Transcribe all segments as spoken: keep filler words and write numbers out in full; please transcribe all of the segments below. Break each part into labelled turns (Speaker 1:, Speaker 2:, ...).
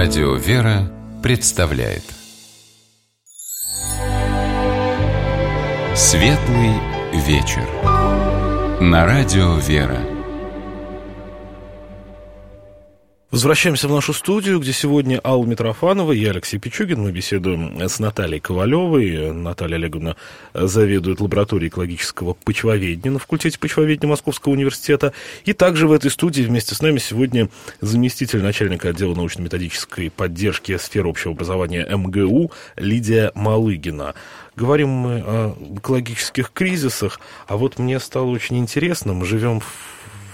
Speaker 1: Радио «Вера» представляет Светлый вечер на Радио «Вера».
Speaker 2: Возвращаемся в нашу студию, где сегодня Алла Митрофанова и я, Алексей Пичугин. Мы беседуем с Натальей Ковалевой. Наталья Олеговна заведует лабораторией экологического почвоведения на факультете почвоведения Московского университета. И также в этой студии вместе с нами сегодня заместитель начальника отдела научно-методической поддержки сферы общего образования эм гэ у Лидия Малыгина. Говорим мы о экологических кризисах, а вот мне стало очень интересно, мы живем в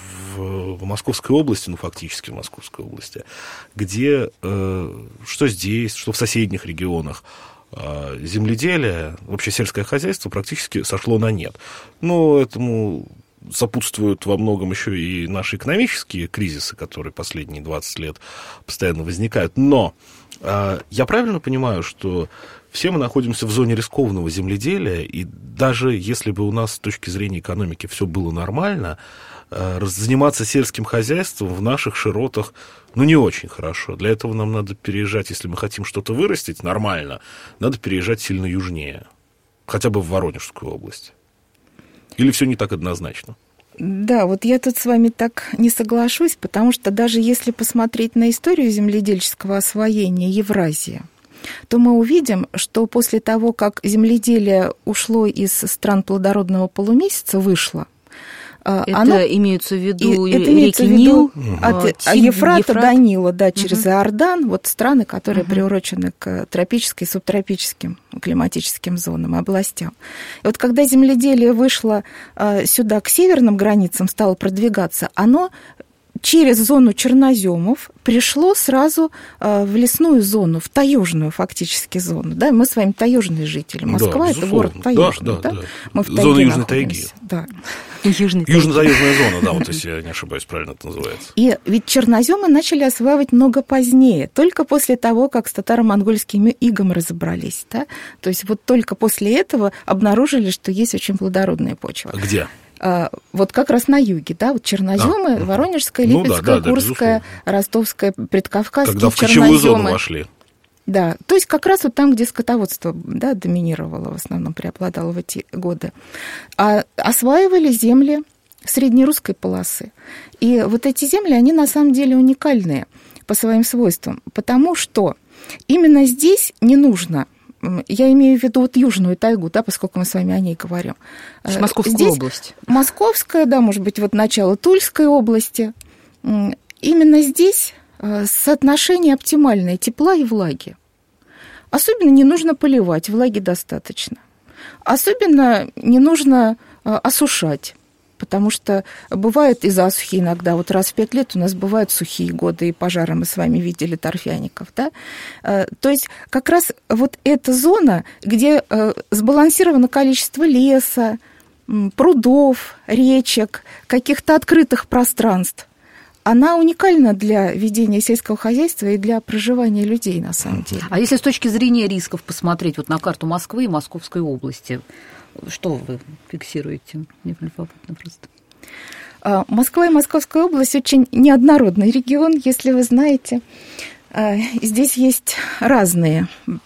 Speaker 2: в Московской области, ну, фактически в Московской области, где, э, что здесь, что в соседних регионах, э, земледелие, вообще сельское хозяйство практически сошло на нет. Но этому сопутствуют во многом еще и наши экономические кризисы, которые последние двадцать лет постоянно возникают. Но э, я правильно понимаю, что все мы находимся в зоне рискованного земледелия, и даже если бы у нас с точки зрения экономики все было нормально, заниматься сельским хозяйством в наших широтах, ну, не очень хорошо. Для этого нам надо переезжать, если мы хотим что-то вырастить нормально, надо переезжать сильно южнее, хотя бы в Воронежскую область. Или все не так однозначно?
Speaker 3: Да, вот я тут с вами так не соглашусь, потому что даже если посмотреть на историю земледельческого освоения Евразии, то мы увидим, что после того, как земледелие ушло из стран плодородного полумесяца, вышло,
Speaker 4: это
Speaker 3: оно,
Speaker 4: имеются в виду
Speaker 3: это
Speaker 4: реки
Speaker 3: имеется в виду
Speaker 4: Нил,
Speaker 3: от
Speaker 4: Тигр,
Speaker 3: Ефрата
Speaker 4: Ефрат.
Speaker 3: до Нила, да, через
Speaker 4: угу.
Speaker 3: Иордан, вот страны, которые
Speaker 4: угу.
Speaker 3: приурочены к тропическим и субтропическим климатическим зонам и областям. И вот когда земледелие вышло сюда, к северным границам, стало продвигаться, оно через зону черноземов пришло сразу э, в лесную зону, в таежную фактически зону. Да? Мы с вами таежные жители. Москва – да, это город таежный.
Speaker 2: Да, да,
Speaker 3: да?
Speaker 2: Да.
Speaker 3: Мы в тайге
Speaker 2: зона Южной
Speaker 3: находимся.
Speaker 2: тайги.
Speaker 3: Да.
Speaker 2: Южно-таежная зона, да, вот если я не ошибаюсь, правильно это называется.
Speaker 3: И ведь черноземы начали осваивать много позднее, только после того, как с татаро-монгольским игом разобрались. Да? То есть вот только после этого обнаружили, что есть очень плодородная почва.
Speaker 2: Где?
Speaker 3: Вот как раз на юге, да, вот черноземы, а, Воронежская, Липецкая, ну, да, да, Курская, да, Ростовская, Предкавказские
Speaker 2: когда в кочевую зону вошли.
Speaker 3: Да, то есть как раз вот там, где скотоводство, да, доминировало, в основном преобладало в эти годы. А осваивали земли среднерусской полосы. И вот эти земли, они на самом деле уникальные по своим свойствам, потому что именно здесь не нужно... Я имею в виду вот южную тайгу, да, поскольку мы с вами о ней говорим.
Speaker 4: Московскую
Speaker 3: Здесь
Speaker 4: область.
Speaker 3: Московская, да, может быть, вот начало Тульской области. Именно здесь соотношение оптимальное тепла и влаги. Особенно не нужно поливать, влаги достаточно. Особенно не нужно осушать. Потому что бывают и засухи иногда. Вот раз в пять лет у нас бывают сухие годы, и пожары мы с вами видели торфяников. Да? То есть как раз вот эта зона, где сбалансировано количество леса, прудов, речек, каких-то открытых пространств, она уникальна для ведения сельского хозяйства и для проживания людей, на самом деле.
Speaker 4: А если с точки зрения рисков посмотреть вот на карту Москвы и Московской области, что вы фиксируете? Мне любопытно просто.
Speaker 3: Москва и Московская область очень неоднородный регион, если вы знаете. Здесь есть разные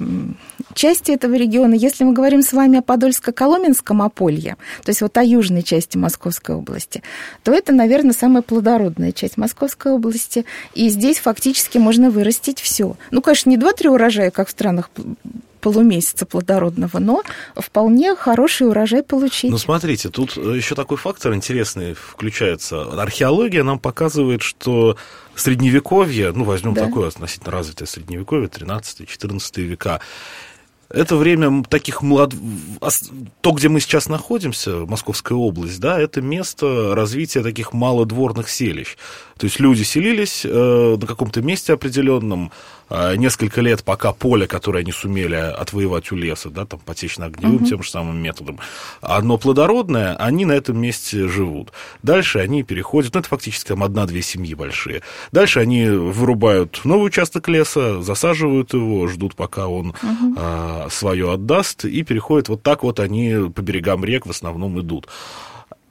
Speaker 3: части этого региона. Если мы говорим с вами о Подольско-Коломенском ополье, то есть вот о южной части Московской области, то это, наверное, самая плодородная часть Московской области. И здесь фактически можно вырастить все. Ну, конечно, не два-три урожая, как в странах полумесяца плодородного, но вполне хороший урожай получить.
Speaker 2: Ну, смотрите, тут еще такой фактор интересный включается. Археология нам показывает, что средневековье, ну, возьмем да. такое относительно развитое средневековье, тринадцатый-четырнадцатый века, это время таких млад... То, где мы сейчас находимся, Московская область, да, это место развития таких малодворных селищ. То есть люди селились э, на каком-то месте определенном, э, несколько лет, пока поле, которое они сумели отвоевать у леса, да, там, потечно-огневым угу. тем же самым методом, оно плодородное, они на этом месте живут. Дальше они переходят, ну, это фактически там одна-две семьи большие. Дальше они вырубают новый участок леса, засаживают его, ждут, пока он угу. э, свое отдаст, и переходят вот так вот они по берегам рек в основном идут.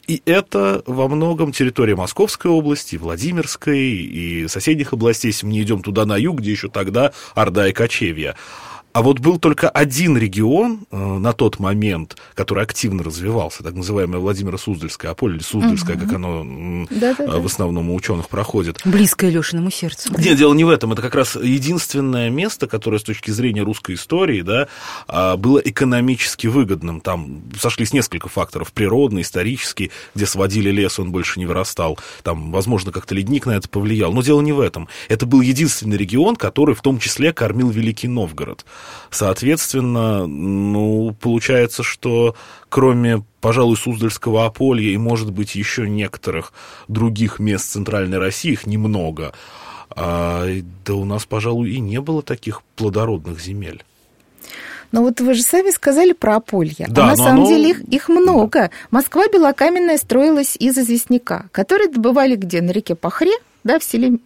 Speaker 2: И это во многом территория Московской области, Владимирской и соседних областей, если мы не идем туда на юг, где еще тогда Орда и кочевья. А вот был только один регион э, на тот момент, который активно развивался, так называемое Владимиро-Суздальское Аполье, или Суздальское, угу. как оно э, в основном у ученых проходит.
Speaker 4: Близкое Лешиному сердцу.
Speaker 2: Нет, дело не в этом. Это как раз единственное место, которое с точки зрения русской истории, да, было экономически выгодным. Там сошлись несколько факторов: природный, исторический, где сводили лес, он больше не вырастал. Там, возможно, как-то ледник на это повлиял. Но дело не в этом. Это был единственный регион, который в том числе кормил Великий Новгород. Соответственно, ну, получается, что кроме, пожалуй, Суздальского Аполья и, может быть, еще некоторых других мест Центральной России, их немного, а, да у нас, пожалуй, и не было таких плодородных земель.
Speaker 3: Но вот вы же сами сказали про Аполье.
Speaker 2: Да,
Speaker 3: а на самом
Speaker 2: оно...
Speaker 3: деле их, их много. Да. Москва белокаменная строилась из известняка, который добывали где? На реке Пахре, да, в селе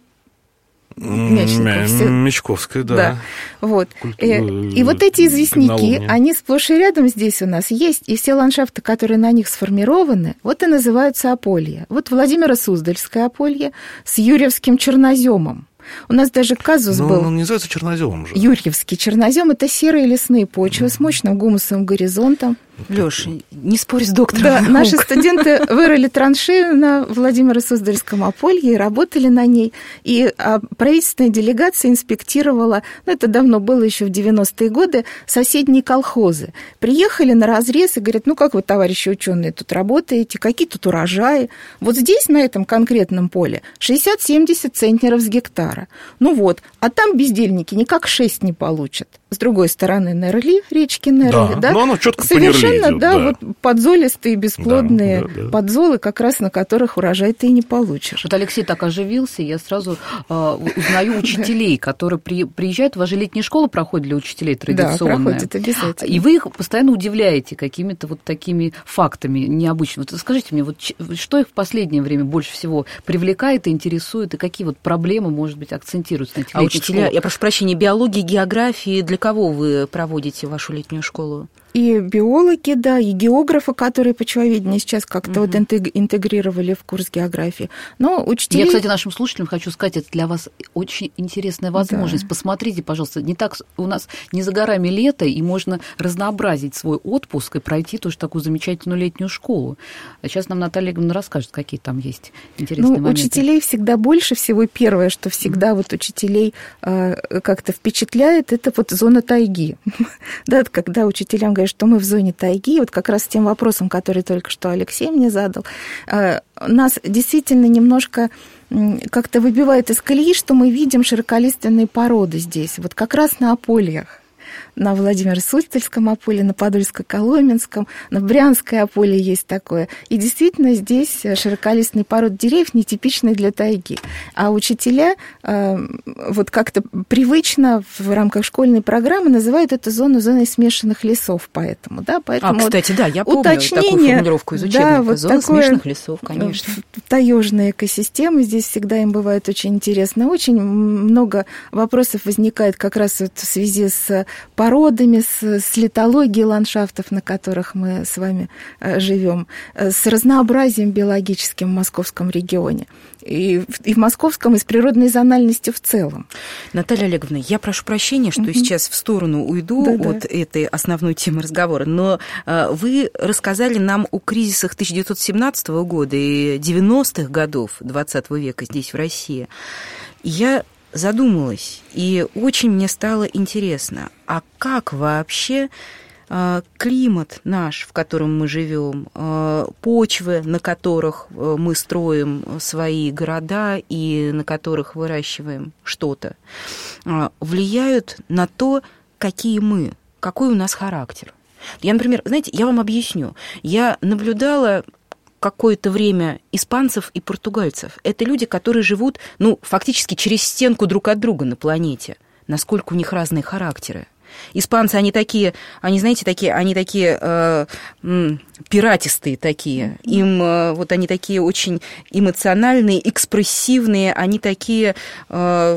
Speaker 3: Мячников.
Speaker 2: Мячковская, да.
Speaker 3: да. Вот. И, и вот эти известняки, они сплошь и рядом здесь у нас есть, и все ландшафты, которые на них сформированы, вот и называются Аполье. Вот Владимиро-Суздальское Аполье с Юрьевским черноземом. У нас даже казус
Speaker 2: Но
Speaker 3: был.
Speaker 2: Он не называется черноземом же.
Speaker 3: Юрьевский чернозем — это серые лесные почвы с мощным гумусовым горизонтом.
Speaker 4: Лёша, не спорь с доктором.
Speaker 3: Да, наши студенты вырыли траншею на Владимиро-Суздальском Аполье и работали на ней. И правительственная делегация инспектировала, ну, это давно было, еще в девяностые годы, соседние колхозы. Приехали на разрез и говорят: ну, как вы, товарищи ученые, тут работаете, какие тут урожаи? Вот здесь, на этом конкретном поле, шестьдесят-семьдесят центнеров с гектара. Ну вот, а там бездельники никак шесть не получат. С другой стороны, Нерли, речки Нерли, да?
Speaker 2: да? Но оно четко
Speaker 3: совершенно,
Speaker 2: идет,
Speaker 3: да,
Speaker 2: да,
Speaker 3: вот подзолистые, бесплодные
Speaker 2: да, да, да.
Speaker 3: подзолы, как раз на которых урожай ты и не получишь.
Speaker 4: Вот Алексей так оживился, я сразу э, узнаю учителей, которые при, приезжают, у вас же летняя школа проходит для учителей традиционная.
Speaker 3: Да, проходит обязательно.
Speaker 4: И вы их постоянно удивляете какими-то вот такими фактами необычными. Вот скажите мне, вот что их в последнее время больше всего привлекает и интересует, и какие вот проблемы, может быть, акцентируются на этих
Speaker 5: а
Speaker 4: летних
Speaker 5: учителя,
Speaker 4: школах?
Speaker 5: Я прошу прощения, биологии, географии, для кого вы проводите вашу летнюю школу?
Speaker 3: И биологи, да, и географы, которые почвоведение сейчас как-то угу. вот интегрировали в курс географии. Но учителей...
Speaker 4: Я, кстати, нашим слушателям хочу сказать, это для вас очень интересная возможность. Да. Посмотрите, пожалуйста, не так у нас не за горами лето, и можно разнообразить свой отпуск и пройти тоже такую замечательную летнюю школу. А сейчас нам Наталья Игоревна расскажет, какие там есть интересные
Speaker 3: ну,
Speaker 4: моменты.
Speaker 3: Учителей всегда больше всего. Первое, что всегда mm. вот учителей э, как-то впечатляет, это вот зона тайги. Да, когда учителям говорят, что мы в зоне тайги, вот как раз с тем вопросом, который только что Алексей мне задал, нас действительно немножко как-то выбивает из колеи, что мы видим широколиственные породы здесь, вот как раз на Апольях. На Владимиро-Суздальском Аполье, на Подольско-Коломенском, на Брянское Аполье есть такое. И действительно здесь широколистный пород деревьев нетипичный для тайги. А учителя э, вот как-то привычно в рамках школьной программы называют эту зону зоной смешанных лесов. Поэтому, да, поэтому
Speaker 5: а, кстати,
Speaker 3: вот
Speaker 5: да, я помню
Speaker 3: уточнение,
Speaker 5: такую формулировку из учебника.
Speaker 3: Да, вот
Speaker 5: зона
Speaker 3: такое,
Speaker 5: смешанных лесов, конечно.
Speaker 3: Таежные экосистемы здесь всегда им бывают очень интересны. Очень много вопросов возникает как раз вот в связи с породами, с, с литологией ландшафтов, на которых мы с вами живем, с разнообразием биологическим в московском регионе. И, и в московском, и с природной зональностью в целом.
Speaker 5: Наталья Олеговна, я прошу прощения, что угу. сейчас в сторону уйду да, от да. этой основной темы разговора, но вы рассказали нам о кризисах тысяча девятьсот семнадцатого года и девяностых годов двадцатого века здесь, в России. Я задумалась, и очень мне стало интересно, а как вообще климат наш, в котором мы живем, почвы, на которых мы строим свои города и на которых выращиваем что-то, влияют на то, какие мы, какой у нас характер. Я, например, знаете, я вам объясню. Я наблюдала какое-то время испанцев и португальцев. Это люди, которые живут, ну, фактически через стенку друг от друга на планете. Насколько у них разные характеры. Испанцы, они такие, они, знаете, такие, они такие э, м, пиратистые такие. Им, э, вот они такие очень эмоциональные, экспрессивные, они такие, э,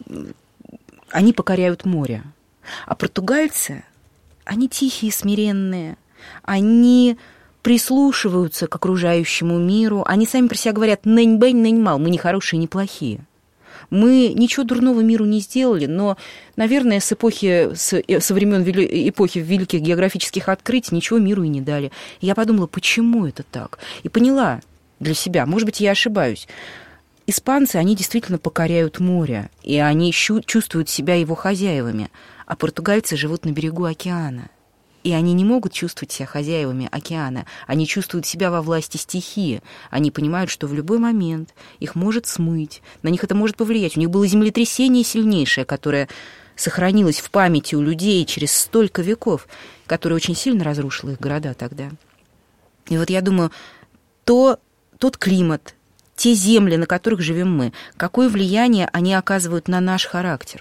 Speaker 5: они покоряют море. А португальцы, они тихие, смиренные, они прислушиваются к окружающему миру. Они сами про себя говорят «нэнь-бэнь, нэнь-мал», мы не хорошие, не плохие. Мы ничего дурного миру не сделали, но, наверное, с эпохи, с, со времен эпохи великих географических открытий ничего миру и не дали. И я подумала, почему это так? И поняла для себя, может быть, я ошибаюсь. Испанцы, они действительно покоряют море, и они чувствуют себя его хозяевами, а португальцы живут на берегу океана. И они не могут чувствовать себя хозяевами океана. Они чувствуют себя во власти стихии. Они понимают, что в любой момент их может смыть, на них это может повлиять. У них было землетрясение сильнейшее, которое сохранилось в памяти у людей через столько веков, которое очень сильно разрушило их города тогда. И вот я думаю, то, тот климат, те земли, на которых живем мы, какое влияние они оказывают на наш характер?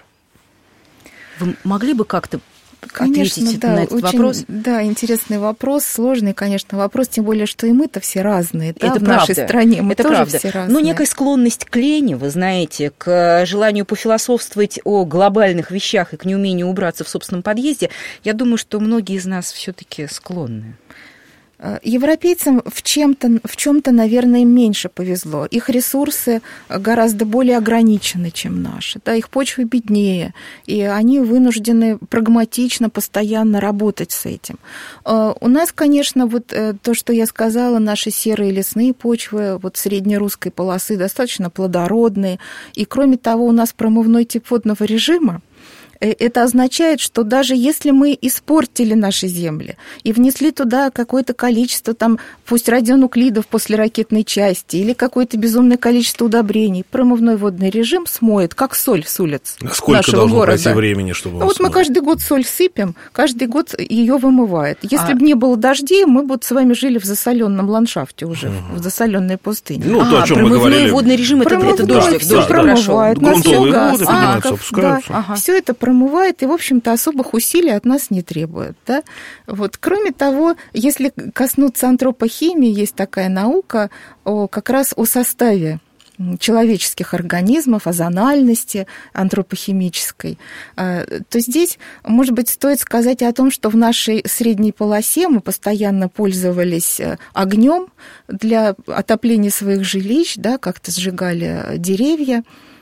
Speaker 5: Вы могли бы как-то
Speaker 3: Конечно,
Speaker 5: ответить
Speaker 3: да,
Speaker 5: на этот
Speaker 3: очень,
Speaker 5: вопрос?
Speaker 3: Да, интересный вопрос, сложный, конечно, вопрос, тем более, что и мы-то все разные, да,
Speaker 5: это
Speaker 3: в
Speaker 5: правда.
Speaker 3: нашей стране мы
Speaker 5: это
Speaker 3: тоже
Speaker 5: правда.
Speaker 3: все разные.
Speaker 5: Но некая склонность к лени, вы знаете, к желанию пофилософствовать о глобальных вещах и к неумению убраться в собственном подъезде, я думаю, что многие из нас все-таки склонны.
Speaker 3: Европейцам в, чем-то, в чем-то, наверное, им меньше повезло. Их ресурсы гораздо более ограничены, чем наши. Да, их почвы беднее, и они вынуждены прагматично, постоянно работать с этим. У нас, конечно, вот то, что я сказала, наши серые лесные почвы вот среднерусской полосы достаточно плодородные. И, кроме того, у нас промывной тип водного режима. Это означает, что даже если мы испортили наши земли и внесли туда какое-то количество, там, пусть радионуклидов после ракетной части или какое-то безумное количество удобрений, промывной водный режим смоет, как соль с улиц
Speaker 2: Сколько
Speaker 3: нашего
Speaker 2: должно
Speaker 3: города.
Speaker 2: пройти времени, чтобы
Speaker 3: Ну, вот
Speaker 2: смыть?
Speaker 3: мы каждый год соль сыпем, каждый год ее вымывает. Если
Speaker 5: А...
Speaker 3: бы не было дождей, мы бы с вами жили в засоленном ландшафте уже, угу. в засоленной пустыне.
Speaker 2: Ну,
Speaker 5: а,
Speaker 2: то, о чем мы говорили.
Speaker 5: Промывной водный режим, это, это дождик,
Speaker 3: все
Speaker 5: дождик,
Speaker 3: промывает,
Speaker 2: хорошо. Грунтовые
Speaker 3: нас
Speaker 2: воды
Speaker 3: все
Speaker 2: поднимаются, опускаются.
Speaker 3: Да,
Speaker 5: Ага.
Speaker 3: все это промывает и, в общем-то, особых усилий от нас не требует. Да? Вот. Кроме того, если коснуться антропохимии, есть такая наука о, как раз о составе человеческих организмов, о зональности антропохимической, то здесь, может быть, стоит сказать о том, что в нашей средней полосе мы постоянно пользовались огнем для отопления своих жилищ, да, как-то сжигали деревья.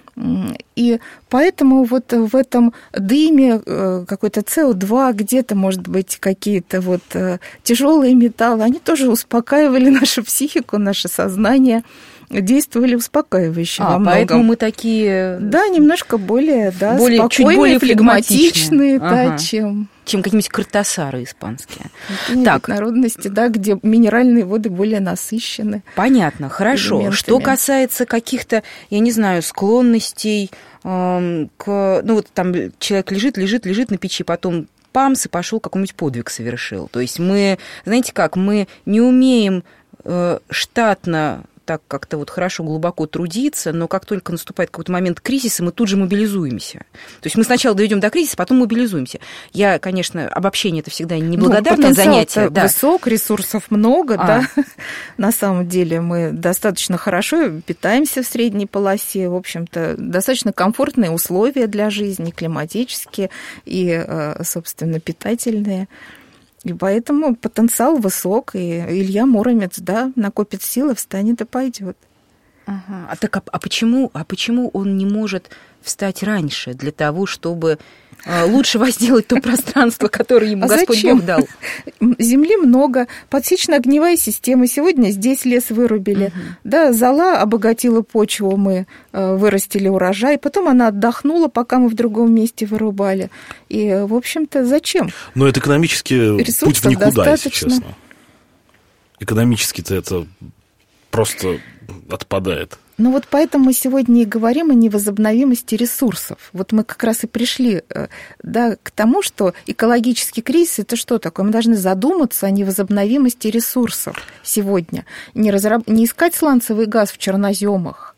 Speaker 3: И поэтому вот в этом дыме какой-то С О два, где-то, может быть, какие-то вот тяжелые металлы, они тоже успокаивали нашу психику, наше сознание, действовали успокаивающе
Speaker 5: а,
Speaker 3: во многом.
Speaker 5: Поэтому мы такие...
Speaker 3: Да, немножко более, да,
Speaker 5: более,
Speaker 3: спокойные,
Speaker 5: чуть более
Speaker 3: флегматичные,
Speaker 5: ага.
Speaker 3: да, чем...
Speaker 5: чем какие-нибудь картасары испанские.
Speaker 3: Так. Народности, да, где минеральные воды более насыщены.
Speaker 5: Понятно, хорошо.
Speaker 3: элементами.
Speaker 5: Что касается каких-то, я не знаю, склонностей э, к... Ну, вот там человек лежит, лежит, лежит на печи, потом памс и пошел какой-нибудь подвиг совершил. То есть мы, знаете как, мы не умеем э, штатно так как-то вот хорошо, глубоко трудиться, но как только наступает какой-то момент кризиса, мы тут же мобилизуемся. То есть мы сначала доведем до кризиса, потом мобилизуемся. Я, конечно, обобщение это всегда неблагодарное ну, занятие.
Speaker 3: Да. Высок, ресурсов много, а. да. На самом деле мы достаточно хорошо питаемся в средней полосе, в общем-то, достаточно комфортные условия для жизни, климатические и, собственно, питательные. И поэтому потенциал высок, и Илья Муромец, да, накопит силы, встанет и пойдет.
Speaker 5: Ага. А так, а, а почему, а почему он не может встать раньше для того, чтобы э, лучше возделать то пространство, которое ему
Speaker 3: а
Speaker 5: Господь
Speaker 3: зачем?
Speaker 5: Бог дал?
Speaker 3: Земли много, подсечно-огневая система. Сегодня здесь лес вырубили. Угу. Да, зола обогатила почву, мы э, вырастили урожай, потом она отдохнула, пока мы в другом месте вырубали. И, в общем-то, зачем?
Speaker 2: Но это экономически
Speaker 3: ресурсов
Speaker 2: путь в никуда,
Speaker 3: достаточно.
Speaker 2: если честно. Экономически-то это просто отпадает.
Speaker 3: Ну вот поэтому мы сегодня и говорим о невозобновимости ресурсов. Вот мы как раз и пришли, да, к тому, что экологический кризис – это что такое? Мы должны задуматься о невозобновимости ресурсов сегодня. Не, разраб... не искать сланцевый газ в черноземах,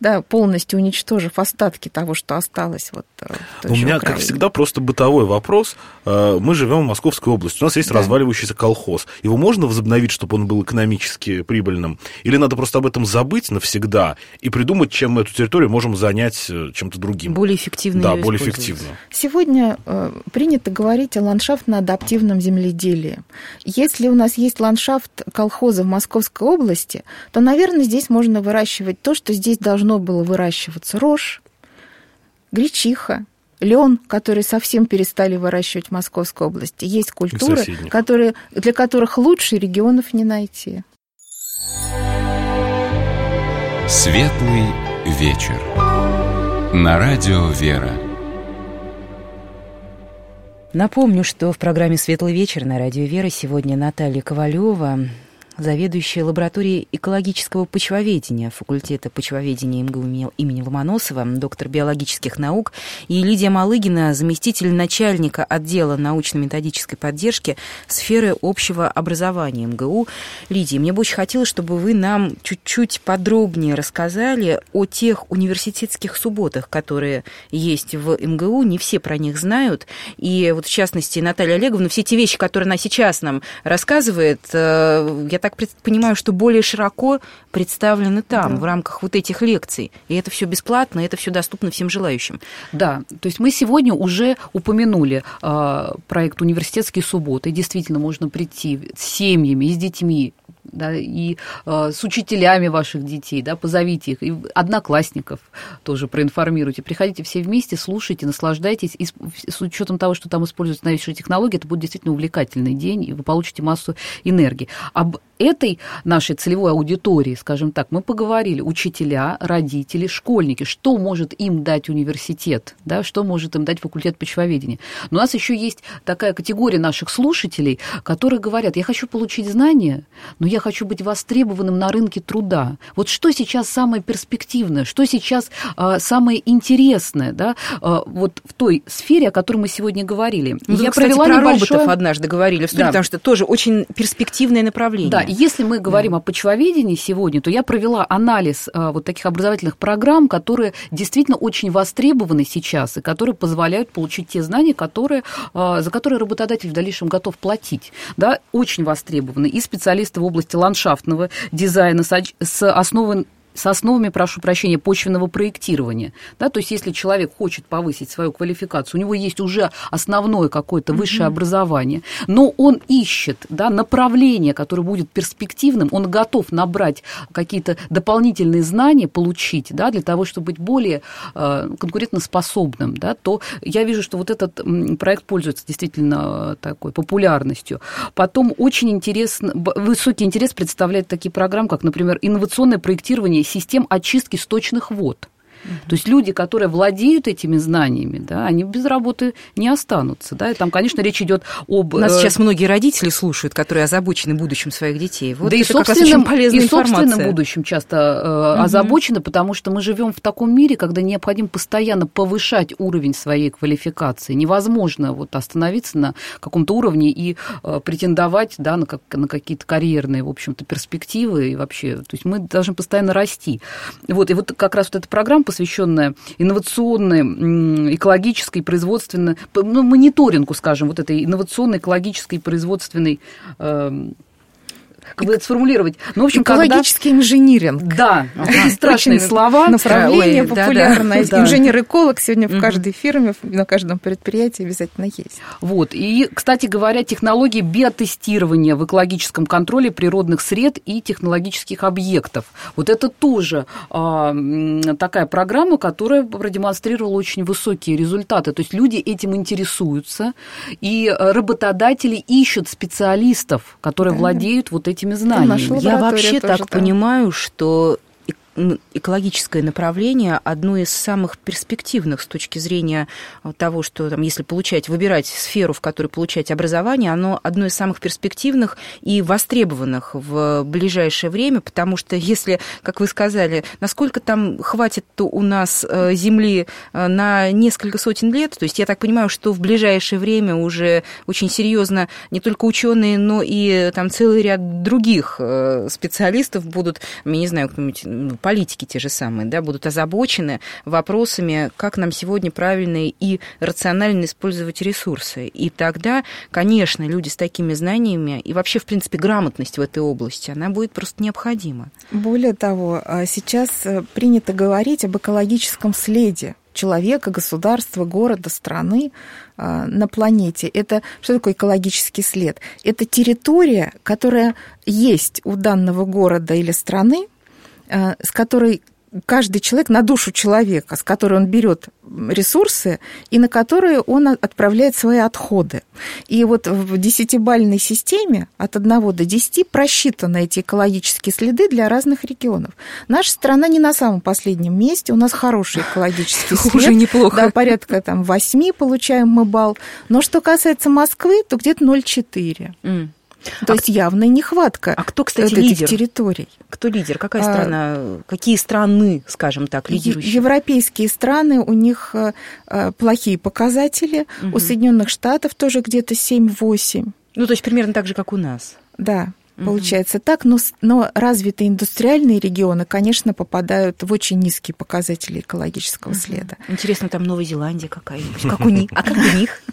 Speaker 3: да, полностью уничтожив остатки того, что осталось. Вот,
Speaker 2: у меня, как всегда, просто бытовой вопрос. Мы живем в Московской области, у нас есть да. разваливающийся колхоз. Его можно возобновить, чтобы он был экономически прибыльным? Или надо просто об этом забыть навсегда и придумать, чем мы эту территорию можем занять чем-то другим?
Speaker 5: Более эффективно.
Speaker 2: Да, более эффективно.
Speaker 3: Сегодня э, принято говорить о ландшафтно-адаптивном земледелии. Если у нас есть ландшафт колхоза в Московской области, то, наверное, здесь можно выращивать то, что здесь должно было выращиваться: рожь, гречиха, лен, которые совсем перестали выращивать в Московской области. Есть культуры, которые, для которых лучше регионов не найти.
Speaker 1: Светлый вечер. На радио «Вера».
Speaker 5: Напомню, что в программе «Светлый вечер» на радио «Вера» сегодня Наталья Ковалева, заведующая лабораторией экологического почвоведения факультета почвоведения МГУ имени Ломоносова, доктор биологических наук, и Лидия Малыгина, заместитель начальника отдела научно-методической поддержки сферы общего образования МГУ. Лидия, мне бы очень хотелось, чтобы вы нам чуть-чуть подробнее рассказали о тех университетских субботах, которые есть в МГУ. Не все про них знают. И вот в частности, Наталья Олеговна, все те вещи, которые она сейчас нам рассказывает, я так понимаю, что более широко представлены там, да. в рамках вот этих лекций. И это все бесплатно, это все доступно всем желающим.
Speaker 4: Да, то есть мы сегодня уже упомянули э, проект «Университетские субботы». Действительно, можно прийти с семьями, с детьми, да, и э, с учителями ваших детей, да, позовите их, и одноклассников тоже проинформируйте. Приходите все вместе, слушайте, наслаждайтесь, и с, с учетом того, что там используются новейшие технологии, это будет действительно увлекательный день, и вы получите массу энергии. Об этой нашей целевой аудитории, скажем так, мы поговорили: учителя, родители, школьники, что может им дать университет, да, что может им дать факультет почвоведения. Но у нас еще есть такая категория наших слушателей, которые говорят: я хочу получить знания, но я хочу быть востребованным на рынке труда. Вот что сейчас самое перспективное, что сейчас а, самое интересное, да, а, вот в той сфере, о которой мы сегодня говорили.
Speaker 5: Ну, я, кстати, провела про небольшое... роботов однажды говорили в студии, да. потому что тоже очень перспективное направление.
Speaker 4: Да, если мы говорим да. о почвоведении сегодня, то я провела анализ а, вот таких образовательных программ, которые действительно очень востребованы сейчас и которые позволяют получить те знания, которые, а, за которые работодатель в дальнейшем готов платить. Да, очень востребованы и специалисты в области ландшафтного дизайна с основой с основами, прошу прощения, почвенного проектирования. Да, то есть если человек хочет повысить свою квалификацию, у него есть уже основное какое-то высшее mm-hmm. образование, но он ищет, да, направление, которое будет перспективным, он готов набрать какие-то дополнительные знания, получить, да, для того, чтобы быть более э, конкурентоспособным, да, то я вижу, что вот этот проект пользуется действительно такой популярностью. Потом очень интересно, высокий интерес представляет такие программы, как, например, инновационное проектирование систем очистки сточных вод. Mm-hmm. То есть люди, которые владеют этими знаниями, да, они без работы не останутся. Да, и там, конечно, речь идет об...
Speaker 5: У нас сейчас многие родители слушают, которые озабочены будущим своих детей. Вот
Speaker 4: да
Speaker 5: это
Speaker 4: и
Speaker 5: как раз очень полезная
Speaker 4: и
Speaker 5: информация.
Speaker 4: собственным будущим часто э, mm-hmm. озабочены, потому что мы живем в таком мире, когда необходимо постоянно повышать уровень своей квалификации. Невозможно вот остановиться на каком-то уровне и э, претендовать, да, на, как, на какие-то карьерные, в общем-то, перспективы и вообще. То есть мы должны постоянно расти. Вот, и вот как раз вот эта программа, посвященная инновационной, экологической, производственной, ну, мониторингу, скажем, вот этой инновационной, экологической, производственной, э, как бы это сформулировать. Ну, в общем,
Speaker 3: экологический
Speaker 4: когда...
Speaker 3: инжиниринг.
Speaker 4: Да, ага. Страшные слова.
Speaker 3: Направление
Speaker 4: Ой,
Speaker 3: популярное.
Speaker 4: Да, да,
Speaker 3: инженер-эколог сегодня в каждой фирме, на каждом предприятии обязательно есть.
Speaker 4: Вот. И, кстати говоря, технологии биотестирования в экологическом контроле природных сред и технологических объектов. Вот это тоже а, такая программа, которая продемонстрировала очень высокие результаты. То есть люди этим интересуются, и работодатели ищут специалистов, которые да. владеют вот этими знаниями.
Speaker 5: Я вообще так там. понимаю, что экологическое направление одно из самых перспективных с точки зрения того, что там, если получать, выбирать сферу, в которой получать образование, оно одно из самых перспективных и востребованных в ближайшее время, потому что если, как вы сказали, насколько там хватит у нас земли на несколько сотен лет, то есть я так понимаю, что в ближайшее время уже очень серьезно не только ученые, но и там целый ряд других специалистов будут, я не знаю, кто-нибудь политики те же самые, да, будут озабочены вопросами, как нам сегодня правильно и рационально использовать ресурсы. И тогда, конечно, люди с такими знаниями и вообще, в принципе, грамотность в этой области, она будет просто необходима.
Speaker 3: Более того, сейчас принято говорить об экологическом следе человека, государства, города, страны э, на планете. Это что такое экологический след? Это территория, которая есть у данного города или страны, э, с которой каждый человек, на душу человека, с которой он берет ресурсы и на которые он отправляет свои отходы. И вот в десятибалльной системе от одного до десяти просчитаны эти экологические следы для разных регионов. Наша страна не на самом последнем месте, у нас хороший экологический след.
Speaker 5: Уже неплохо.
Speaker 3: Да, порядка там восьми получаем мы балл. Но что касается Москвы, то где-то ноль целых четыре. Mm. То а есть явная нехватка
Speaker 5: а кто, кстати,
Speaker 3: этих
Speaker 5: лидер?
Speaker 3: территорий.
Speaker 5: Кто лидер? Какая страна? А, какие страны, скажем так, лидирующие?
Speaker 3: Европейские страны, у них плохие показатели. Угу. У Соединенных Штатов тоже где-то семь-восемь.
Speaker 5: Ну, то есть примерно так же, как у нас.
Speaker 3: Да. Получается угу. так, но, но развитые индустриальные регионы, конечно, попадают в очень низкие показатели экологического угу. следа.
Speaker 5: Интересно, там Новая Зеландия какая-нибудь, как у них, а как у них?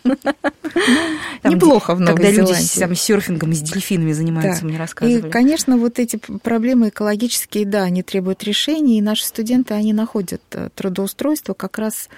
Speaker 3: Неплохо в Новой Зеландии.
Speaker 5: Когда люди там серфингом и с дельфинами занимаются, мне рассказывали.
Speaker 3: И, конечно, вот эти проблемы экологические, да, они требуют решений, и наши студенты, они находят трудоустройство как раз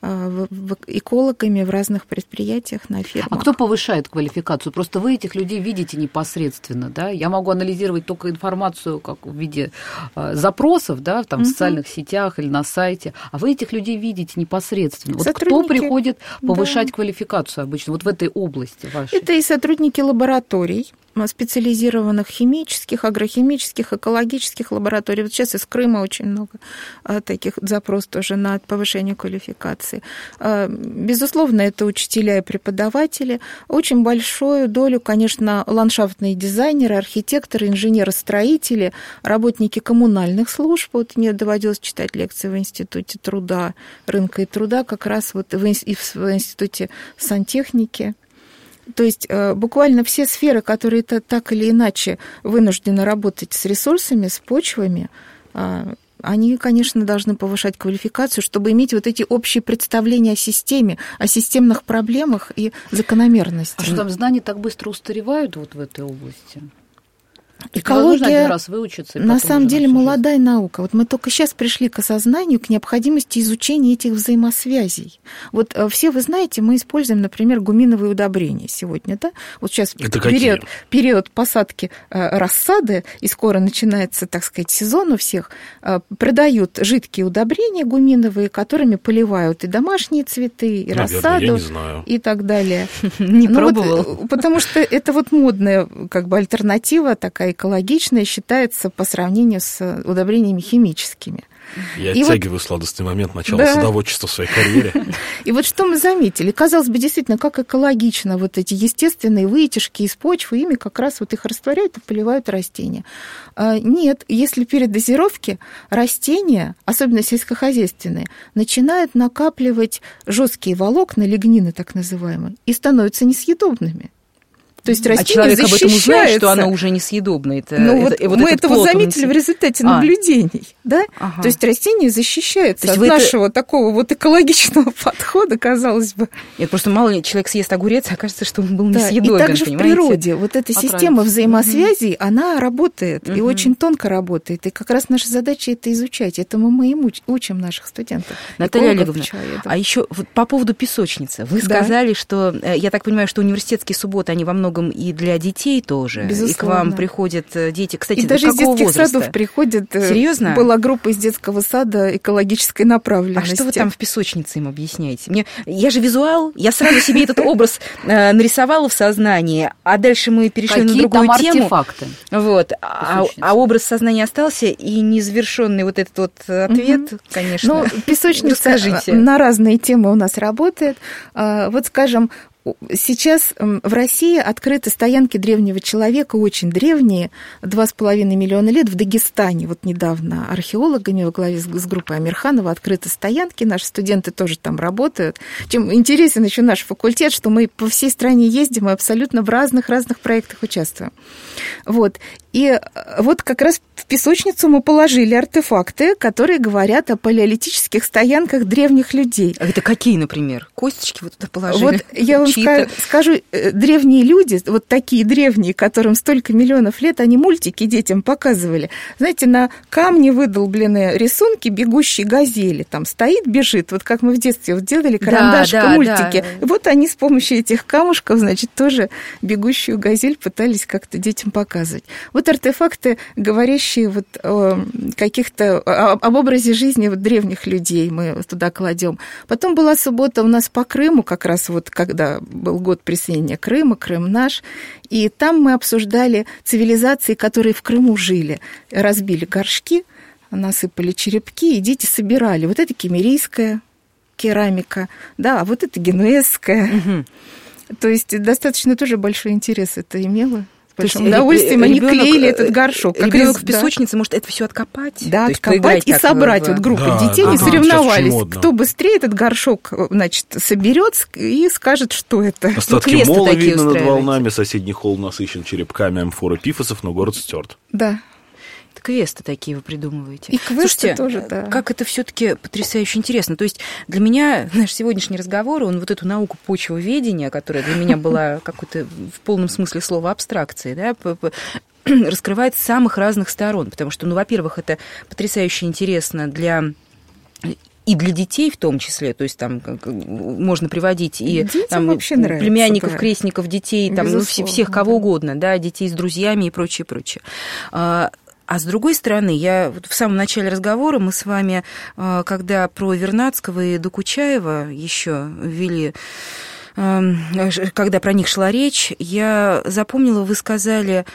Speaker 3: экологами в разных предприятиях на фермах.
Speaker 4: А кто повышает квалификацию? Просто вы этих людей видите непосредственно, да? Я могу анализировать только информацию как в виде э, запросов, да, там, в социальных uh-huh. сетях или на сайте, а вы этих людей видите непосредственно. Вот кто приходит повышать да. квалификацию обычно вот в этой области вашей?
Speaker 3: Это и сотрудники лабораторий, специализированных химических, агрохимических, экологических лабораторий. Вот сейчас из Крыма очень много таких запросов тоже на повышение квалификации. Безусловно, это учителя и преподаватели. Очень большую долю, конечно, ландшафтные дизайнеры, архитекторы, инженеры-строители, работники коммунальных служб. Вот мне доводилось читать лекции в Институте труда, рынка и труда, как раз вот в Институте сантехники. То есть буквально все сферы, которые так или иначе вынуждены работать с ресурсами, с почвами, они, конечно, должны повышать квалификацию, чтобы иметь вот эти общие представления о системе, о системных проблемах и закономерностях.
Speaker 4: А что там знания так быстро устаревают вот в этой области?
Speaker 3: Экология,
Speaker 4: один раз выучиться,
Speaker 3: на самом деле, молодая наука. Вот мы только сейчас пришли к осознанию, к необходимости изучения этих взаимосвязей. Вот все вы знаете, мы используем, например, гуминовые удобрения сегодня, да? Вот сейчас период, период посадки рассады, и скоро начинается, так сказать, сезон у всех, продают жидкие удобрения гуминовые, которыми поливают и домашние цветы, и наверное, рассаду, и так далее.
Speaker 5: Не пробовал.
Speaker 3: Потому что это вот модная как бы альтернатива такая, экологичная считается по сравнению с удобрениями химическими.
Speaker 2: Я и оттягиваю вот... сладостный момент начала да. садоводчества в своей карьере.
Speaker 3: И вот что мы заметили? Казалось бы, действительно, как экологично вот эти естественные вытяжки из почвы, ими как раз вот их растворяют и поливают растения. Нет, если при дозировке растения, особенно сельскохозяйственные, начинают накапливать жесткие волокна, лигнины так называемые, и становятся несъедобными. То есть растение
Speaker 5: а человек об этом узнает, что оно уже несъедобно. Это,
Speaker 3: ну,
Speaker 5: это,
Speaker 3: вот
Speaker 5: вот
Speaker 3: мы это вот заметили в результате
Speaker 5: а.
Speaker 3: наблюдений. Да? Ага. То есть растение защищается от нашего это... такого вот экологичного подхода, казалось бы.
Speaker 5: Нет, просто мало ли человек съест огурец, окажется, что он был
Speaker 3: да,
Speaker 5: несъедобен.
Speaker 3: И также
Speaker 5: понимаете?
Speaker 3: в природе вот эта Отравить. система взаимосвязей, угу. она работает, угу. и очень тонко работает. И как раз наша задача это изучать. Этому мы и учим наших студентов.
Speaker 5: Наталья Олеговна, а еще вот по поводу песочницы. Вы да. сказали, что, я так понимаю, что университетские субботы, они во многом и для детей тоже.
Speaker 3: Безусловно.
Speaker 5: И к вам приходят дети. Кстати,
Speaker 3: и даже из детских
Speaker 5: возраста?
Speaker 3: садов приходят.
Speaker 5: Серьезно?
Speaker 3: Была группа из детского сада экологической направленности.
Speaker 5: А что вы там в песочнице им объясняете? Мне... Я же визуал, я сразу себе этот образ нарисовала в сознании, а дальше мы перешли на другую тему.
Speaker 4: Артефакты?
Speaker 5: Вот. А, а образ сознания остался, и незавершенный вот этот вот ответ, конечно.
Speaker 3: Ну, песочница на разные темы у нас работает. Вот, скажем, Сейчас в России открыты стоянки древнего человека, очень древние, два с половиной миллиона лет. В Дагестане вот недавно археологами во главе с группой Амирханова открыты стоянки, наши студенты тоже там работают. Чем интересен еще наш факультет, что мы по всей стране ездим и абсолютно в разных-разных проектах участвуем. Вот. И вот как раз в песочницу мы положили артефакты, которые говорят о палеолитических стоянках древних людей.
Speaker 5: А это какие, например? Косточки вот туда положили?
Speaker 3: Вот я вам ска- скажу, древние люди, вот такие древние, которым столько миллионов лет, они мультики детям показывали. Знаете, на камне выдолбленные рисунки бегущей газели. Там стоит, бежит, вот как мы в детстве вот делали карандашка, да, да, мультики. Да. Вот они с помощью этих камушков, значит, тоже бегущую газель пытались как-то детям показывать. Вот артефакты, говорящие вот о каких-то, об образе жизни вот древних людей, мы туда кладем. Потом была суббота у нас по Крыму, как раз вот когда был год присоединения Крыма, Крым наш, и там мы обсуждали цивилизации, которые в Крыму жили. Разбили горшки, насыпали черепки, и дети собирали. Вот это кемерийская керамика, да, а вот это генуэзская. Угу. То есть достаточно тоже большой интерес это имело. С большим удовольствием они клеили этот горшок.
Speaker 5: Как ребенок в песочнице да. может это все откопать?
Speaker 3: Да, откопать и собрать. В... Вот группа да, детей, они да, соревновались. Кто быстрее этот горшок, значит, соберет и скажет, что это.
Speaker 2: Остатки ну, мола видно над волнами, соседний холм насыщен черепками амфор и пифосов, но город стерт.
Speaker 3: Да.
Speaker 5: Квесты такие вы придумываете.
Speaker 3: И квесты Слушайте, тоже, да.
Speaker 5: Как это все-таки потрясающе интересно. То есть для меня наш сегодняшний разговор, он вот эту науку почвоведения, которая для меня была какой-то в полном смысле слова абстракцией, да, раскрывает с самых разных сторон. Потому что, ну, во-первых, это потрясающе интересно для... И для детей в том числе, то есть там можно приводить и там, племянников, да. крестников, детей, там, ну, всех кого да. угодно, да, детей с друзьями и прочее, прочее. А с другой стороны, я вот в самом начале разговора мы с вами, когда про Вернадского и Докучаева еще вели, когда про них шла речь, я запомнила, вы сказали,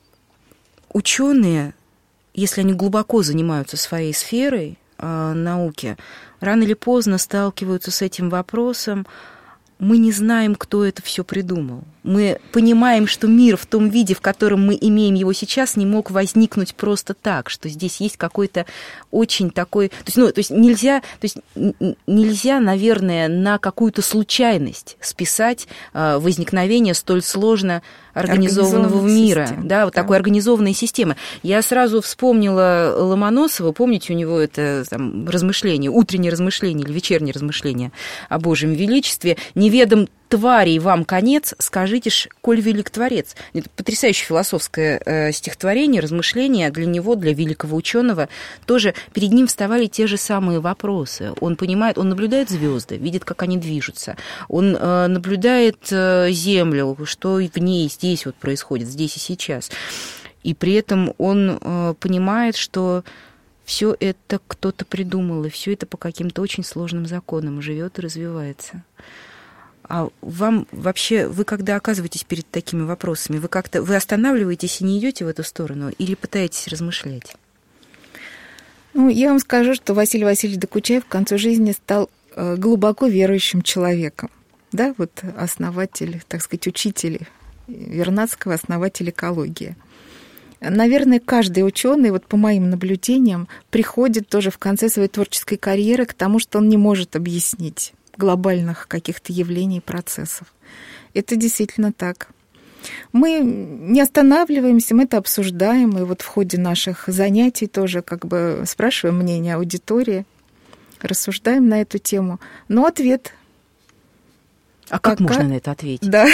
Speaker 5: ученые, если они глубоко занимаются своей сферой науки, рано или поздно сталкиваются с этим вопросом. Мы не знаем, кто это все придумал. Мы понимаем, что мир в том виде, в котором мы имеем его сейчас, не мог возникнуть просто так, что здесь есть какой-то очень такой... То есть, ну, то есть нельзя, то есть нельзя, наверное, на какую-то случайность списать возникновение столь сложно организованного мира, систем, да, вот да. такой организованной системы. Я сразу вспомнила Ломоносова, помните, у него это там, размышление, утреннее размышление или вечернее размышление о Божьем величестве, неведом тварей вам конец, скажите ж, коль велик Творец. Это потрясающее философское э, стихотворение, размышление для него, для великого ученого. Тоже перед ним вставали те же самые вопросы. Он понимает, он наблюдает звезды, видит, как они движутся. Он э, наблюдает э, Землю, что в ней здесь вот происходит, здесь и сейчас. И при этом он э, понимает, что все это кто-то придумал, и все это по каким-то очень сложным законам живет и развивается. А вам вообще, вы когда оказываетесь перед такими вопросами, вы как-то, вы останавливаетесь и не идете в эту сторону или пытаетесь размышлять?
Speaker 3: Ну, я вам скажу, что Василий Васильевич Докучаев к концу жизни стал глубоко верующим человеком. Да, вот основатель, так сказать, учитель Вернадского, основатель экологии. Наверное, каждый ученый, вот по моим наблюдениям, приходит тоже в конце своей творческой карьеры к тому, что он не может объяснить глобальных каких-то явлений и процессов. Это действительно так. Мы не останавливаемся, мы это обсуждаем, и вот в ходе наших занятий тоже как бы спрашиваем мнение аудитории, рассуждаем на эту тему. Но ответ...
Speaker 5: А как можно на это ответить?
Speaker 3: Да.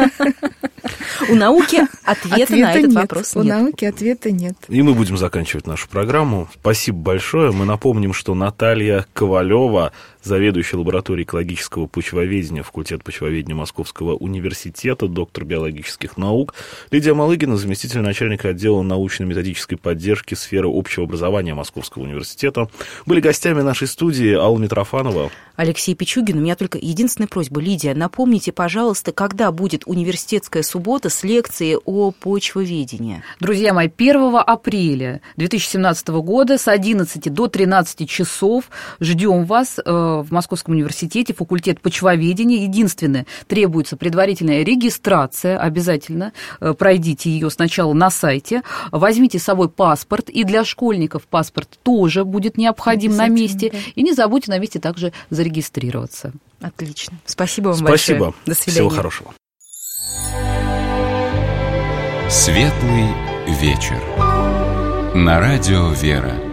Speaker 5: У науки ответа на этот вопрос нет.
Speaker 3: У науки ответа нет.
Speaker 2: И мы будем заканчивать нашу программу. Спасибо большое. Мы напомним, что Наталья Ковалева, заведующая лабораторией экологического почвоведения, факультет почвоведения Московского университета, доктор биологических наук, Лидия Малыгина, заместитель начальника отдела научно-методической поддержки сферы общего образования Московского университета, были гостями нашей студии. Алла Митрофанова,
Speaker 5: Алексей Пичугин. У меня только единственная просьба. Лидия, напомните, пожалуйста, когда будет университетская суббота с лекцией о почвоведении?
Speaker 4: Друзья мои, первого апреля две тысячи семнадцатого года с одиннадцати до тринадцати часов ждем вас в Московском университете, факультет почвоведения. Единственное, требуется предварительная регистрация, обязательно пройдите ее сначала на сайте, возьмите с собой паспорт, и для школьников паспорт тоже будет необходим на месте, да. И не забудьте на месте также зарегистрироваться.
Speaker 5: Отлично. Спасибо вам
Speaker 2: Спасибо.
Speaker 5: большое. До свидания.
Speaker 2: Всего хорошего.
Speaker 1: Светлый вечер. На радио «Вера».